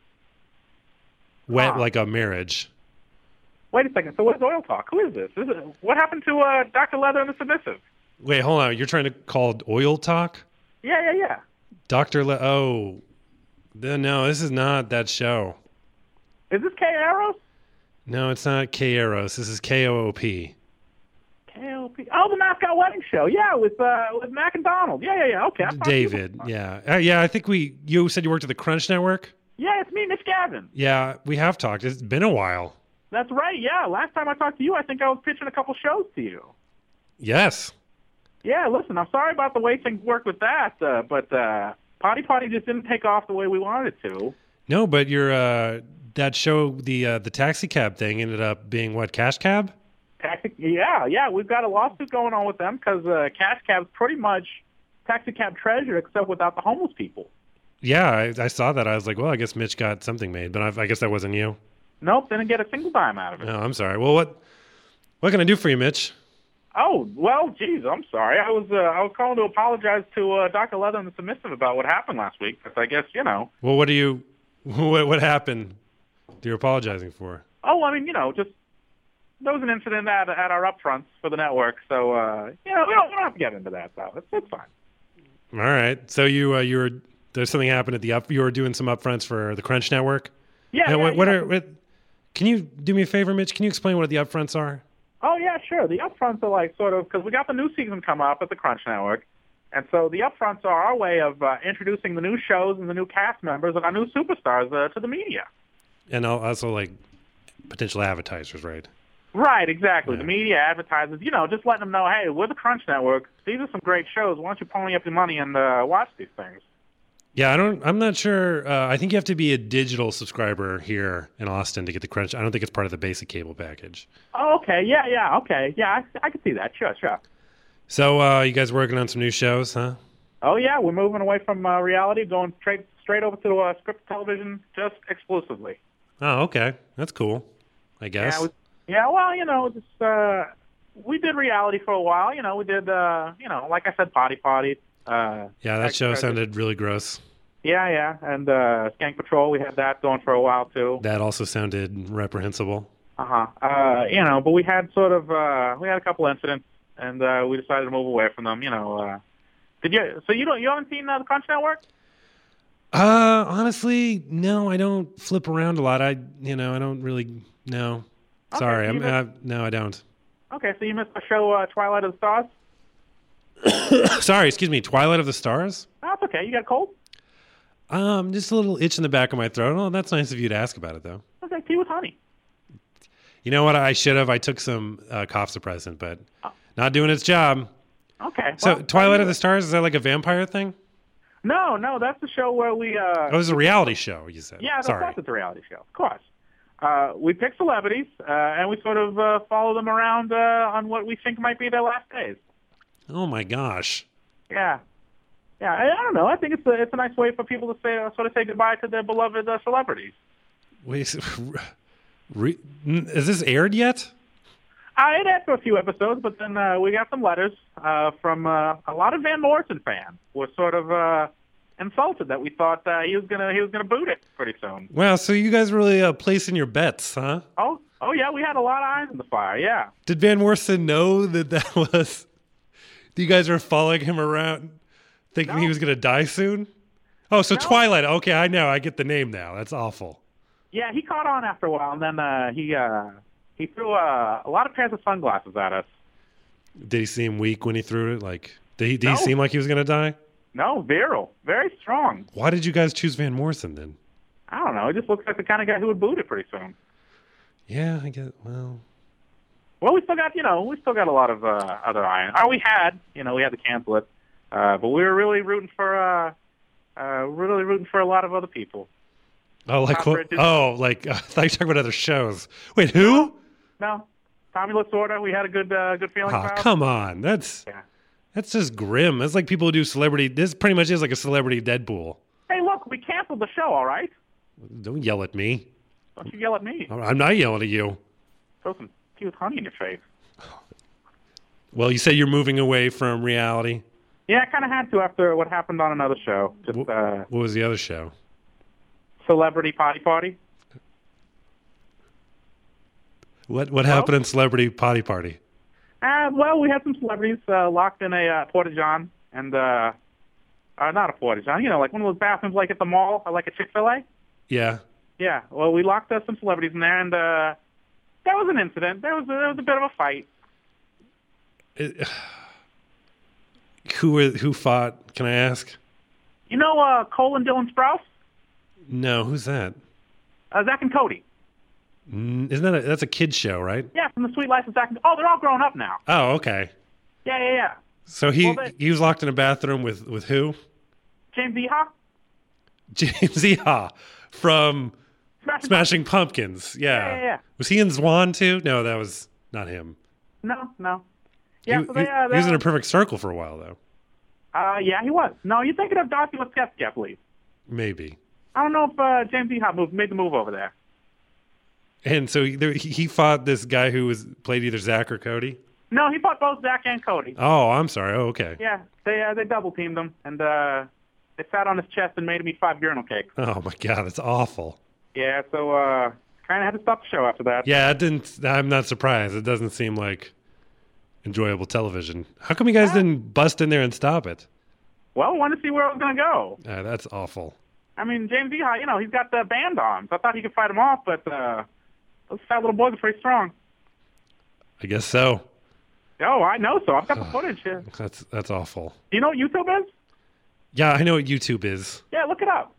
Wet Huh. like a marriage. Wait a second. So what is Oil Talk? Who is this? Is it, what happened to uh, Doctor Leather and the Submissive? Wait, hold on. You're trying to call it Oil Talk? Yeah, yeah, yeah. Doctor Le- Oh. The- No, this is not that show. Is this K Arrows? No, it's not K Eros. This is K O O P. K O P. Oh, the Mascot Wedding Show. Yeah, with uh, with Mac and Donald. Yeah, yeah, yeah. Okay. I thought you- David, yeah. Uh, yeah, I think we, you said you worked at the Crunch Network? Yeah, it's me, Mitch Gavin. Yeah, we have talked. It's been a while. That's right. Yeah, last time I talked to you, I think I was pitching a couple shows to you. Yes. Yeah, listen, I'm sorry about the way things worked with that, uh, but uh, Potty Potty just didn't take off the way we wanted it to. No, but your uh, that show, the uh, the taxi cab thing, ended up being what, Cash Cab? Taxi, yeah, yeah, we've got a lawsuit going on with them because uh, Cash Cab's pretty much Taxi Cab Treasure, except without the homeless people. Yeah, I, I saw that. I was like, well, I guess Mitch got something made, but I, I guess that wasn't you. Nope, didn't get a single dime out of it. No, I'm sorry. Well, what what can I do for you, Mitch? Oh, well, geez, I'm sorry. I was uh, I was calling to apologize to uh, Doctor Leather and the Submissive about what happened last week. Because I guess, you know. Well, what do you, what, what happened that you're apologizing for? Oh, I mean, you know, just there was an incident at at our upfronts for the network. So, uh, you know, we don't, we don't have to get into that, though. It's, it's fine. All right. So you uh, you were there's something happened at the up. You were doing some upfronts for the Crunch Network. Yeah. And yeah, what, what yeah. are what, can you do me a favor, Mitch? Can you explain what the upfronts are? Oh, yeah, sure. The upfronts are like sort of, because we got the new season come up at the Crunch Network. And so the upfronts are our way of uh, introducing the new shows and the new cast members and our new superstars uh, to the media. And also like potential advertisers, right? Right, exactly. Yeah. The media, advertisers, you know, just letting them know, hey, we're the Crunch Network. These are some great shows. Why don't you pony up your money and uh, watch these things? Yeah, I don't. I'm not sure. Uh, I think you have to be a digital subscriber here in Austin to get the Crunch. I don't think it's part of the basic cable package. Oh, okay. Yeah, yeah, okay. Yeah, I, I can see that. Sure, sure. So uh, you guys working on some new shows, huh? Oh, yeah, we're moving away from uh, reality, going straight straight over to uh, scripted television just exclusively. Oh, okay. That's cool, I guess. Yeah, we, yeah well, you know, just, uh, we did reality for a while. You know, we did, uh, you know, like I said, Potty Potty. Uh, yeah, that show uh, sounded really gross. Yeah, yeah, and uh, Skank Patrol, we had that going for a while, too. That also sounded reprehensible. Uh-huh. Uh, you know, but we had sort of, uh, we had a couple incidents, and uh, we decided to move away from them, you know. Uh, did you, so you don't, you haven't seen uh, the Crunch Network? Uh, honestly, no, I don't flip around a lot. I, you know, I don't really, no. Okay, Sorry, so I'm, you missed- uh, no, I don't. Okay, so you missed the show uh, Twilight of the Stars? Sorry, excuse me, Twilight of the Stars? Oh, that's okay. You got a cold? Um, just a little itch in the back of my throat. Oh, that's nice of you to ask about it, though. Okay, tea with honey. You know what? I should have. I took some uh, cough suppressant, but Oh. not doing its job. Okay. So, well, Twilight of the Stars, is that like a vampire thing? No, no, that's the show where we... Uh, Oh, it's a reality show, you said. yeah, of Sorry. course it's a reality show. Of course. Uh, we pick celebrities, uh, and we sort of uh, follow them around uh, on what we think might be their last days. Oh, my gosh. Yeah. Yeah, I, I don't know. I think it's a, it's a nice way for people to say uh, sort of say goodbye to their beloved uh, celebrities. Wait, re, is this aired yet? I had asked for a few episodes, but then uh, we got some letters uh, from uh, a lot of Van Morrison fans who were sort of uh, insulted that we thought uh, he was gonna he was gonna boot it pretty soon. Wow, so you guys really uh, placing your bets, huh? Oh, oh yeah, we had a lot of irons in the fire. Yeah. Did Van Morrison know that that was... You guys were following him around thinking No. he was going to die soon? Oh, so No. Twilight. Okay, I know. I get the name now. That's awful. Yeah, he caught on after a while, and then uh, he uh, he threw uh, a lot of pairs of sunglasses at us. Did he seem weak when he threw it? Like, did he, did No. he seem like he was going to die? No, virile, very strong. Why did you guys choose Van Morrison then? I don't know. He just looks like the kind of guy who would boot it pretty soon. Yeah, I get. Well, Well, we still got, you know, we still got a lot of uh, other iron. Oh, we had, you know, we had to cancel it, uh, but we were really rooting for, uh, uh, really rooting for a lot of other people. oh, like Tom what? Bridges. Oh, like uh, I thought you were talking about other shows. Wait, who? No, Tommy Lasorda, we had a good, uh, good feeling Oh, about. come on. That's Yeah. that's just grim. That's like people who do celebrity. This pretty much is like a celebrity Deadpool. Hey, look, we canceled the show. All right, Don't yell at me. don't you yell at me. I'm not yelling at you. Throw some tea with honey in your face. Well, you say you're moving away from reality. Yeah, I kind of had to after what happened on another show. Just Wh- uh, What was the other show? Celebrity Potty Party. What what happened in Celebrity Potty Party? Uh, well, we had some celebrities uh, locked in a uh, porta-john, and uh, uh, not a porta-john, you know, like one of those bathrooms like at the mall, or like a Chick-fil-A. Yeah. Yeah, well, we locked uh, some celebrities in there, and uh, there was an incident. There was, there was a bit of a fight. It- who were, who fought? Can I ask? You know uh, Cole and Dylan Sprouse? No, who's that? Uh, Zach and Cody. Mm, Isn't that a, that's a kid's show, right? Yeah, from the Sweet Life of Zach and... Oh, they're all grown up now. Oh, okay. Yeah, yeah, yeah. So he Well, they- he was locked in a bathroom with with who? James Eha? James Eha from Smashing Smashing Pumpkins. Yeah. Yeah, yeah, yeah. Was he in Swan too? No, that was not him. No, no. Yeah, he, so they, he- uh, he was they- in a Perfect Circle for a while though. Uh, yeah, he was. No, you're thinking of Darcy Lesketsky, I believe. Maybe. I don't know if uh, James Eha moved, made the move over there. And so he, there, he he fought this guy who was played either Zach or Cody. No, he fought both Zach and Cody. Oh, I'm sorry. Oh, okay. Yeah, they uh, they double teamed him, and uh, they sat on his chest and made him eat five urinal cakes. Oh my God, that's awful. Yeah, so uh, kind of had to stop the show after that. Yeah, it didn't. I'm not surprised. It doesn't seem like enjoyable television. How come you guys didn't bust in there and stop it? Well, I wanted to see where it was going to go. Uh, that's awful. I mean, James Ehai, you know, he's got the band on, so I thought he could fight him off, but uh, those fat little boys are pretty strong. I guess so. Oh, I know so. I've got the footage here. That's that's awful. Do you know what YouTube is? Yeah, I know what YouTube is. Yeah, look it up.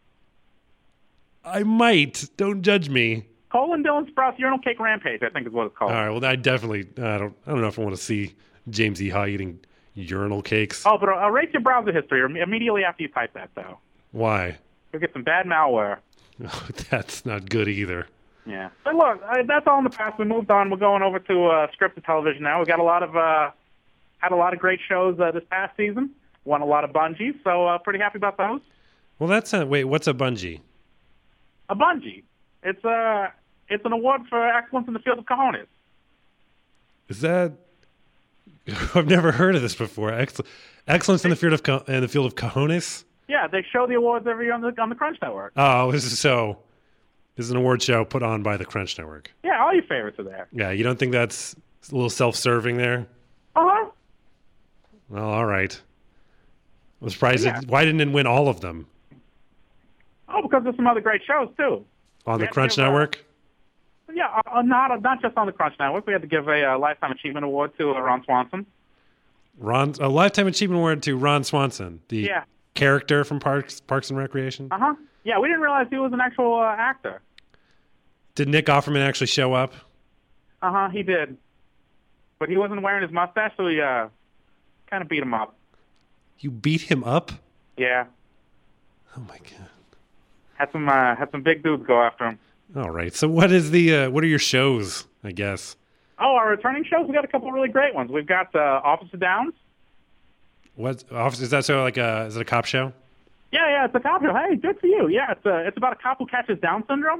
I might. Don't judge me. Colin Dillon Sprouse Urinal Cake Rampage, I think is what it's called. All right. Well, I definitely. I don't. I don't know if I want to see James Ehai eating urinal cakes. Oh, but I'll rate your browser history immediately after you type that, though. Why? You'll get some bad malware. Oh, that's not good either. Yeah. But look, uh, that's all in the past. We moved on. We're going over to uh, scripted television now. We've got a lot of uh, had a lot of great shows uh, this past season. Won a lot of bungees, so uh, pretty happy about those. Well, that's a wait. What's a bungee? A bungee. It's a it's an award for excellence in the field of cojones. Is that? I've never heard of this before. Excel- excellence in the field of co- in the field of cojones. Yeah, they show the awards every year on the on the Crunch Network. Oh, this is so. This is an award show put on by the Crunch Network. Yeah, all your favorites are there. Yeah, you don't think that's a little self-serving there? Uh huh. Well, all right. I'm surprised. Yeah. It, why didn't it win all of them Oh, because there's some other great shows too. on We the had to Crunch give, uh, Network? Yeah, uh, not not just on the Crunch Network. We had to give a uh, lifetime achievement award to uh, Ron Swanson. Ron, a lifetime achievement award to Ron Swanson, the Yeah. character from Parks Parks and Recreation. Uh huh. Yeah, we didn't realize he was an actual uh, actor. Did Nick Offerman actually show up? Uh huh. He did, but he wasn't wearing his mustache, so we uh, kind of beat him up. You beat him up? Yeah, Oh my god! had some uh, had some big dudes go after him. All right. So what is the uh, what are your shows? I guess. Oh, our returning shows. We got a couple of really great ones. We've got uh, Officer Downs. What office is that? So like a is it a cop show? Yeah, yeah, it's a cop show. Hey, good for you. Yeah, it's a, it's about a cop who catches Down syndrome.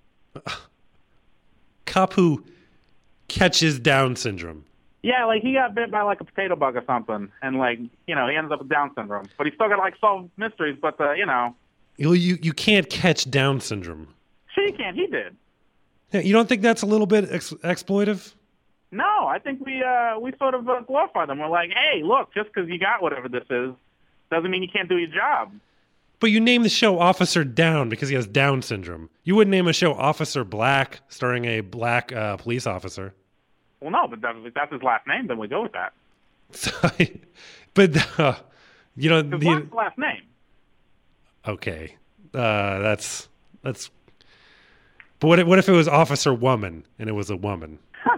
Cop who catches Down syndrome. Yeah, like he got bit by like a potato bug or something, and like you know he ends up with Down syndrome. But he's still got to like solve mysteries. But uh, you know, You you you can't catch Down syndrome. she can't. He did. Yeah, you don't think that's a little bit ex- exploitive? No, I think we uh, we sort of uh, glorify them. We're like, hey, look, just because you got whatever this is, doesn't mean you can't do your job. But you name the show Officer Down because he has Down syndrome. You wouldn't name a show Officer Black starring a black uh, police officer. Well, no, but that's, if that's his last name, then we go with that. So, but uh, you know, His the, last last name. okay, uh, that's that's. But what if, what if it was Officer Woman and it was a woman?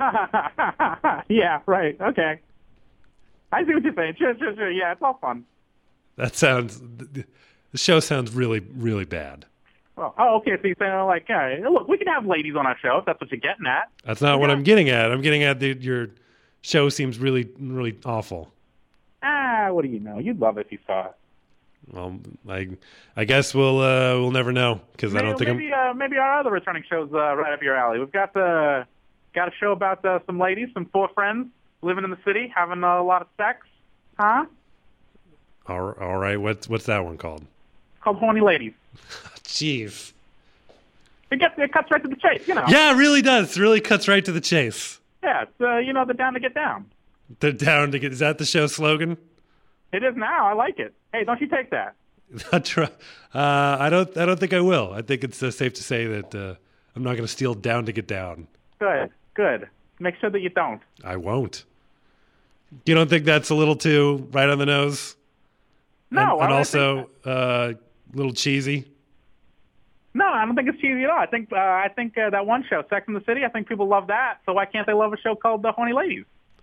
Yeah, right. Okay. I see what you're saying. Sure, sure, sure. Yeah, it's all fun. That sounds. The show sounds really, really bad. Well, oh, okay. So you're saying like, yeah, look, we can have ladies on our show if that's what you're getting at. That's not what I'm getting at. I'm getting at that your show seems really, really awful. Ah, what do you know? You'd love it if you saw it. Well, I, I guess we'll uh, we'll never know because I Maybe, don't think maybe, uh, maybe our other returning shows uh, right up your alley. We've got uh, got a show about uh, some ladies, some four friends living in the city, having a lot of sex. Huh? I'm. All, all right. What's what's that one called? Called Horny Ladies. Jeez. It gets it cuts right to the chase, you know. Yeah, it really does. It really cuts right to the chase. Yeah, it's, uh, you know, they're down to get down. They're down to get. Is that the show slogan? It is now. I like it. Hey, don't you take that? That's right. Uh, I don't. I don't think I will. I think it's uh, safe to say that uh, I'm not going to steal down to get down. Good, good. Make sure that you don't. I won't. You don't think that's a little too right on the nose? No, and, I and don't also think uh, a little cheesy. No, I don't think it's cheesy at all. I think uh, I think uh, that one show, Sex and the City, I think people love that. So why can't they love a show called The Horny Ladies?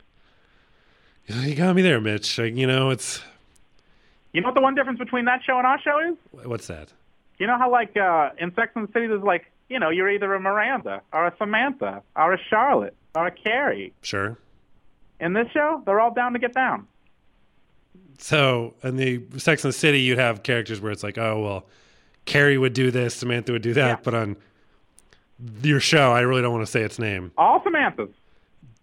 You got me there, Mitch. Like, you know, it's You know what the one difference between that show and our show is? what's that? You know how, like, uh, in Sex and the City, there's, like, you know, you're either a Miranda or a Samantha or a Charlotte or a Carrie. Sure. In this show, they're all down to get down. So in the Sex and the City, you'd have characters where it's like, oh, well, Carrie would do this, Samantha would do that. Yeah. But on your show, I really don't want to say its name. All Samanthas.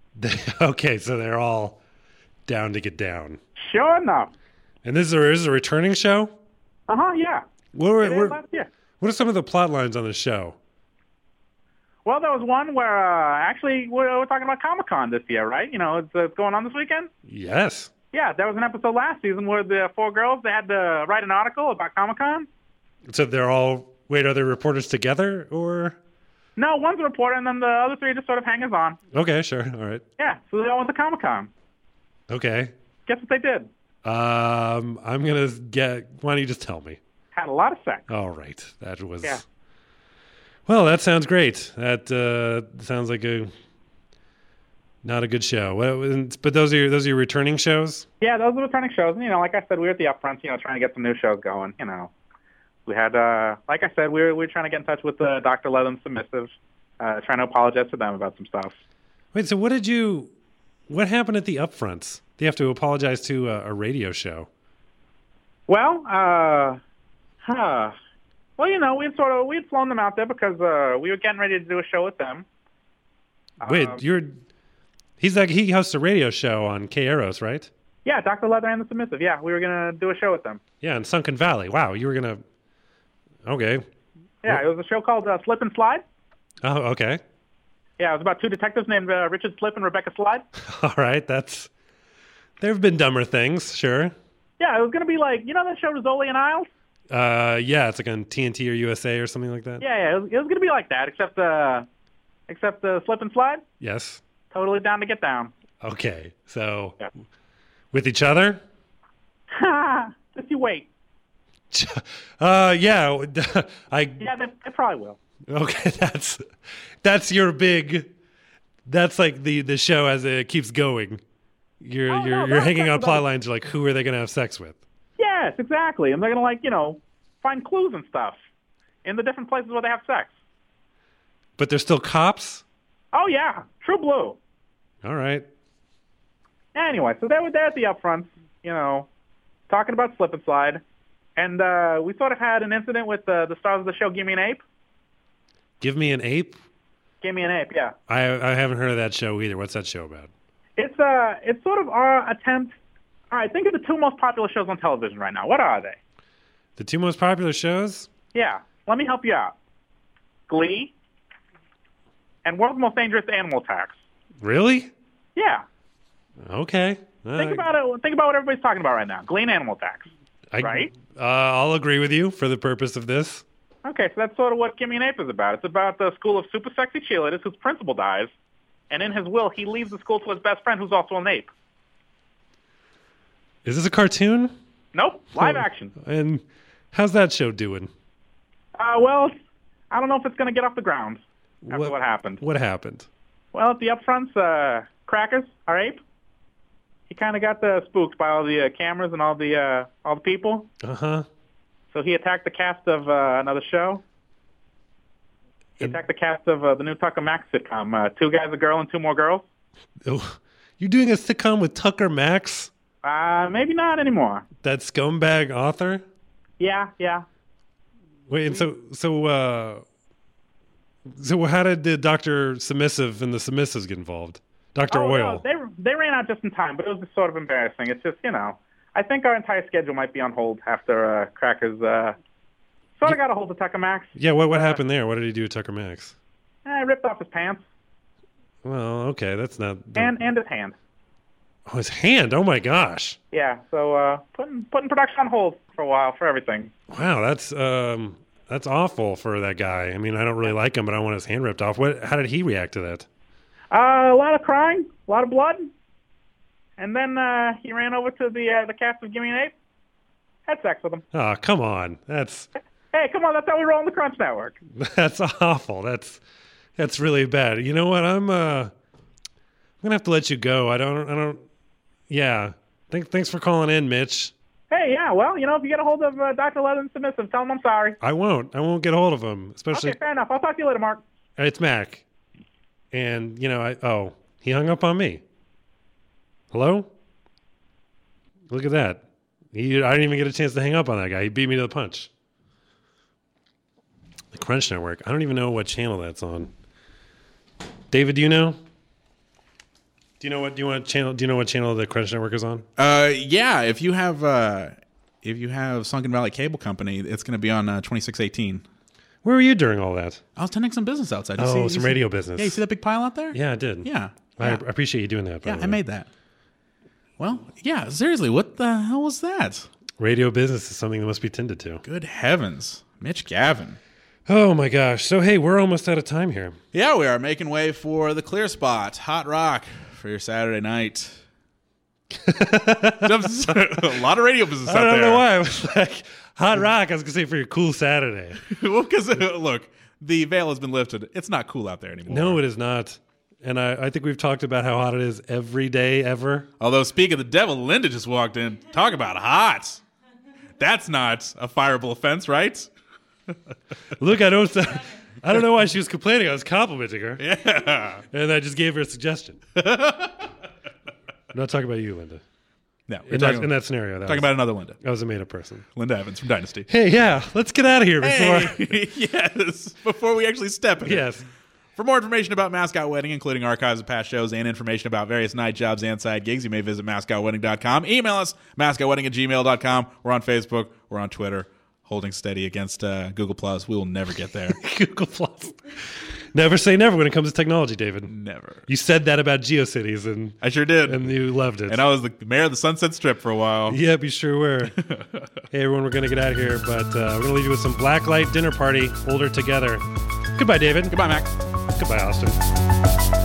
Okay, so they're all down to get down. Sure enough. And this is a, this is a returning show? Uh huh. Yeah. What, were, It is what, last year. what are some of the plot lines on the show? Well, there was one where uh, actually we're, we're talking about Comic-Con this year, right? You know, it's, uh, it's going on this weekend. Yes. Yeah, there was an episode last season where the four girls, they had to write an article about Comic-Con. So they're all, wait, are they reporters together or? No, one's a reporter, and then the other three just sort of hangers on. Okay, sure. All right. Yeah, so they all went to Comic-Con. Okay. Guess what they did? Um, I'm going to get, why don't you just tell me? Had a lot of sex. All right. That was, Yeah. Well, that sounds great. That uh, sounds like a, not a good show. Well, but those are your, those are your returning shows? Yeah, those are returning shows. And, you know, like I said, we were at the upfront, you know, trying to get some new shows going, you know. We had, uh, like I said, we were, we were trying to get in touch with uh, Doctor Leather and Submissive, uh, trying to apologize to them about some stuff. Wait, so what did you, what happened at the upfronts? Do you have to apologize to a, a radio show? Well, uh, huh. Well, you know, we'd sort of, we'd flown them out there because uh, we were getting ready to do a show with them. Wait, Um, you're, he's like, he hosts a radio show on K Eros, right? Yeah, Doctor Leather and the Submissive. Yeah, we were going to do a show with them. Yeah, in Sunken Valley. Wow, you were going to, okay. Yeah, it was a show called uh, Slip and Slide. Oh, okay. Yeah, it was about two detectives named uh, Richard Slip and Rebecca Slide. All right, that's, there have been dumber things, sure. Yeah, it was going to be like, you know that show Rizzoli and Isles? Uh, yeah, it's like on T N T or U S A or something like that. Yeah, yeah, it was, it was going to be like that, except uh, except uh, Slip and Slide. Yes. Totally down to get down. Okay, so Yeah. with each other? Ha! Just you wait. Uh, yeah, I. Yeah, they, they probably will. Okay, that's that's your big. That's like the the show as it keeps going. You're Oh, you're no, you're that's hanging on about- plot lines. You're like, who are they going to have sex with? Yes, exactly. And they're going to, like, you know, find clues and stuff in the different places where they have sex. But they're still cops. Oh, yeah. True blue. All right. Anyway, so they were there at the upfront, you know, talking about Slip and Slide. And uh, we sort of had an incident with uh, the stars of the show, Give Me an Ape. Give me an ape. Give Me an Ape, yeah. I I haven't heard of that show either. What's that show about? It's uh, it's sort of our attempt. All right, think of the two most popular shows on television right now. What are they? The two most popular shows? Yeah, let me help you out. Glee and World's Most Dangerous Animal Attacks. Really? Yeah. Okay. Think Uh, about it. Think about what everybody's talking about right now. Glee and Animal Attacks. I, right? Uh, I'll agree with you for the purpose of this. Okay, so that's sort of what Give Me an Ape is about. It's about the school of super sexy cheerleaders whose principal dies, and in his will, he leaves the school to his best friend who's also an ape. Is this a cartoon? Nope, live Oh. action. And how's that show doing? Uh, well, it's- I don't know if it's going to get off the ground after what, happened. What happened? Well, at the upfronts, uh, Crackers, our ape, he kind of got uh, spooked by all the uh, cameras and all the uh, all the people. Uh huh. So he attacked the cast of uh, another show. He And- attacked the cast of uh, the new Tucker Max sitcom, uh, Two Guys, a Girl, and Two More Girls. Oh, you're doing a sitcom with Tucker Max, Uh, maybe not anymore. that scumbag author. Yeah, yeah. Wait, and so so uh, so how did the Doctor Submissive and the Submissives get involved? Doctor Oh, Oil. no, they they ran out just in time, but it was just sort of embarrassing. It's just, you know, I think our entire schedule might be on hold after uh, Crackers uh, sort of got a hold of Tucker Max. Yeah, what what happened there? What did he do with Tucker Max? Eh, ripped off his pants Well, okay, that's not. and and his hand. Oh, his hand! Oh my gosh! Yeah, so uh, putting putting production on hold for a while for everything. Wow, that's um, that's awful for that guy. I mean, I don't really like him, but I want his hand ripped off. What? How did he react to that? Uh, a lot of crying, a lot of blood, and then uh, he ran over to the uh, the cast of Give Me an Ape, had sex with him. Oh, come on! That's Hey, come on, that's how we roll on the Crunch Network. that's awful. That's that's really bad. You know what? I'm uh, I'm gonna have to let you go. I don't. I don't. Yeah. Thank, thanks for calling in, Mitch. Hey, yeah, well, you know, if you get a hold of uh, Doctor Leather and Submissive, tell him I'm sorry. I won't. I won't get hold of him. Especially Okay, fair enough. I'll talk to you later, Mark. it's Mac. And you know, I oh, he hung up on me. Hello? Look at that. He, I didn't even get a chance to hang up on that guy. He beat me to the punch. The Crunch Network. I don't even know what channel that's on. David, do you know? Do you know what? Do you want channel? Do you know what channel the Crunch Network is on? Uh, yeah. If you have uh, if you have Sunken Valley Cable Company, it's going to be on uh, twenty-six eighteen. Where were you during all that? I was tending some business outside. You Oh, see, you some see- radio business. Yeah, you see that big pile out there? Yeah, I did. Yeah. I yeah. appreciate you doing that. By Yeah, the I way. made that. Well, yeah, seriously, what the hell was that? Radio business is something that must be tended to. Good heavens. Mitch Gavin. Oh my gosh. So hey, we're almost out of time here. Yeah, we are making way for the clear spot, Hot Rock, for your Saturday night. A lot of radio business out I don't there. know why I was like Hot Rock. I was gonna say for your cool Saturday. Well, because, look, the veil has been lifted. It's not cool out there anymore. No, it is not. And I, I think we've talked about how hot it is every day ever. Although, speaking of the devil, Linda just walked in. Talk about hot. That's not a fireable offense, right? Look, I don't. I don't know why she was complaining. I was complimenting her, Yeah. and I just gave her a suggestion. I'm not talking about you, Linda. No, we're In, talking, that, in that scenario, that talking was, about another Linda. I was a made-up person. Linda Evans from Dynasty. Hey, yeah, let's get out of here before. Hey, yes, before we actually step in it. Yes. For more information about Mascot Wedding, including archives of past shows and information about various night jobs and side gigs, you may visit mascot wedding dot com. Email us, mascot wedding at gmail dot com. We're on Facebook. We're on Twitter. Holding steady against uh, Google Plus. We will never get there. Google Plus. Never say never when it comes to technology, David. Never. You said that about GeoCities, and I sure did. and you loved it. And I was the mayor of the Sunset Strip for a while. Yep, you sure were. Hey, everyone, we're going to get out of here, but uh, we're going to leave you with some Blacklight Dinner Party, Older Together. Goodbye, David. Goodbye, Mac. Goodbye, Austin.